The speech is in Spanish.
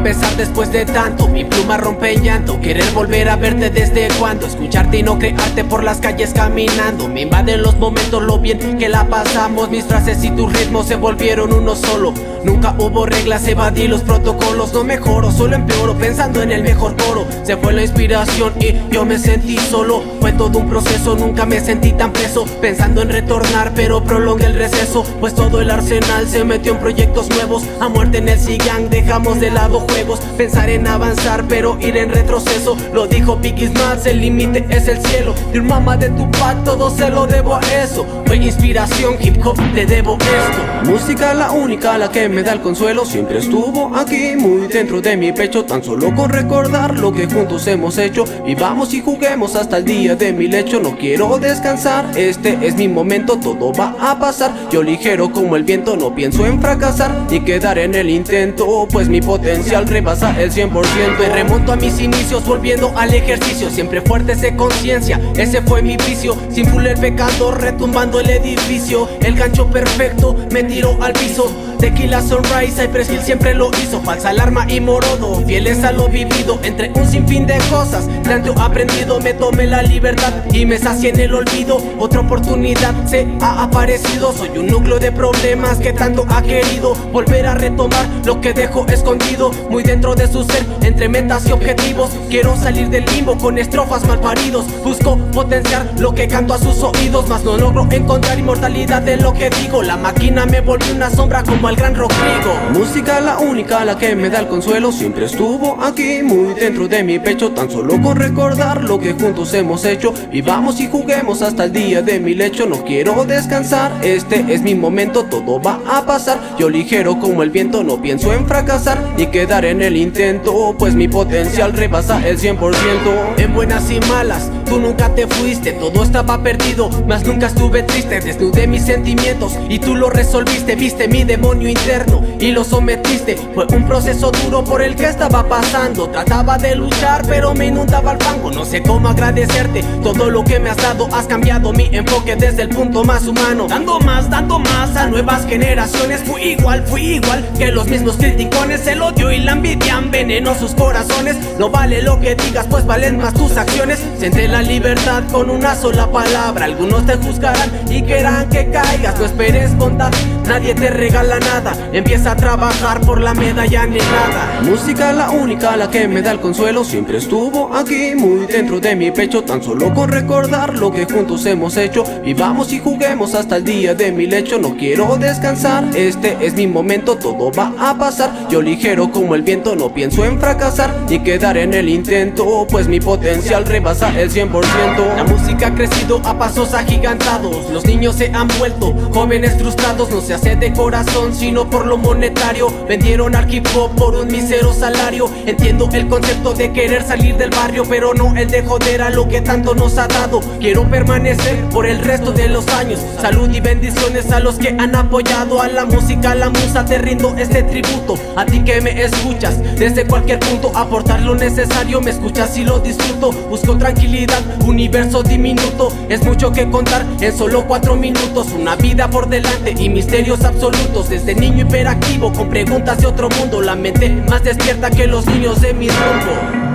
empezar después de tanto. Mi pluma rompe en llanto, querer volver a verte desde cuando. Escucharte y no crearte por las calles caminando. Me invaden los momentos, lo bien que la pasamos. Mis frases y tus ritmos se volvieron uno solo. Nunca hubo reglas, evadí los protocolos. No mejoro, solo empeoro pensando en el mejor coro. Se fue la inspiración y yo me sentí solo. Fue todo un proceso, nunca me sentí tan preso. Pensando en retornar, pero prolongué el receso. Pues todo el arsenal se metió en proyectos nuevos. A muerte en el Sigang, dejamos de lado juegos. Pensar en avanzar, pero ir en retroceso. Lo dijo Biggie Smalls, el límite es el cielo. De un mamá de Tupac, todo se lo debo a eso. Fue inspiración, hip hop, te debo esto. Música la única, la que me da el consuelo. Siempre estuvo aquí, muy dentro de mi pecho. Tan solo con recordar lo que juntos hemos hecho. Vivamos y juguemos hasta el día de mi lecho. No quiero descansar, este es mi momento. Todo va a pasar, yo ligero como el viento. No pienso en fracasar ni quedar en el intento, pues mi potencial rebasa el 100%. Me remonto a mis inicios, volviendo al ejercicio. Siempre fuertes de conciencia, ese fue mi vicio. Sin full el pecado, retumbando el edificio. El gancho perfecto me tiró al piso. Tequila Sunrise, Cypress Hill siempre lo hizo. Falsa alarma y Morodo, fieles a lo vivido. Entre un sinfín de cosas, tanto aprendido. Me tomé la libertad y me sacié en el olvido. Otra oportunidad se ha aparecido. Soy un núcleo de problemas que tanto ha querido volver a retomar lo que dejó escondido. Muy dentro de su ser, entre metas y objetivos. Quiero salir del limbo con estrofas malparidos. Busco potenciar lo que canto a sus oídos, mas no logro encontrar inmortalidad de lo que digo. La máquina me volvió una sombra como al gran Rodrigo. Música la única, la que me da el consuelo. Siempre estuvo aquí, muy dentro de mi pecho. Tan solo con recordar lo que juntos hemos hecho. Vivamos y juguemos hasta el día de mi lecho. No quiero descansar, este es mi momento. Todo va a pasar, yo ligero como el viento. No pienso en fracasar ni quedar en el intento, pues mi potencial rebasa el 100%. En buenas y malas, tú nunca te fuiste. Todo estaba perdido, mas nunca estuve triste. Desnudé mis sentimientos y tú lo resolviste. Viste mi demonio interno y lo sometiste. Fue un proceso duro por el que estaba pasando. Trataba de luchar pero me inundaba el fango. No sé cómo agradecerte todo lo que me has dado. Has cambiado mi enfoque desde el punto más humano. Dando más a nuevas generaciones. Fui igual que los mismos criticones. El odio y la envidia envenenó sus corazones. No vale lo que digas, pues valen más tus acciones. Siente la libertad con una sola palabra. Algunos te juzgarán y querrán que caigas. No esperes bondad, nadie te regala nada. Empieza a trabajar por la medalla anhelada. Música la única, la que me da el consuelo. Siempre estuvo aquí, muy dentro de mi pecho. Tan solo con recordar lo que juntos hemos hecho. Vivamos y juguemos hasta el día de mi lecho. No quiero descansar, este es mi momento. Todo va a pasar, yo ligero como el viento. No pienso en fracasar ni quedar en el intento, pues mi potencial rebasa el 100%. La música ha crecido a pasos agigantados. Los niños se han vuelto jóvenes frustrados. No se hace de corazón sino por lo monetario. Vendieron al hip hop por un mísero salario. Entiendo el concepto de querer salir del barrio, pero no el de joder a lo que tanto nos ha dado. Quiero permanecer por el resto de los años. Salud y bendiciones a los que han apoyado a la música, a la musa. Te rindo este tributo a ti que me escuchas desde cualquier punto. Aportar lo necesario, me escuchas y lo disfruto. Busco tranquilidad, universo diminuto. Es mucho que contar en solo 4 minutos. Una vida por delante y misterios absolutos. Desde niño hiperactivo con preguntas de otro mundo. La mente más despierta que los niños de mi rumbo.